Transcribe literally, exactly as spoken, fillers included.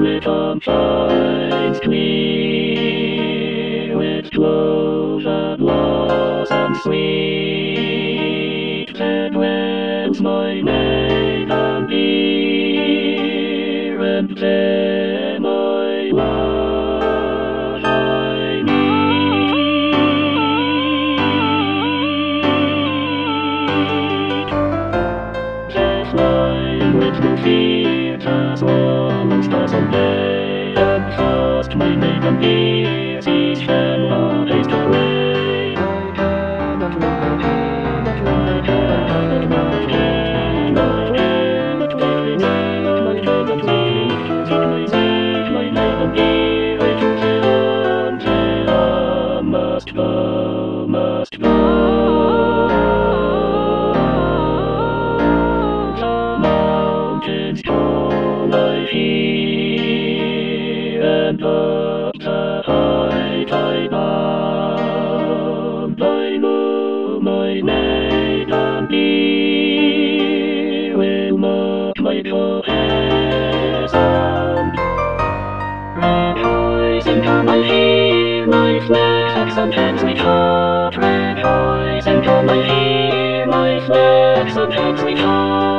with sunshine clear, with close and blossom sweet, there dwells my maiden dear, and there my love I meet. There flying with no fear, as warm as dozen day, and fast my maiden dear sees shall haste away. I cannot run away, I cannot run away, I cannot quickly wait, I cannot quickly seek my seek my maiden dear, I to Zealand, Zealand must go, must go. Tall I hear, and up the height I bound. I know my maiden dear will not my joy sound. Rejoicing come I hear my flaxen hands we clap. Rejoicing come I hear my flaxen hands we clap.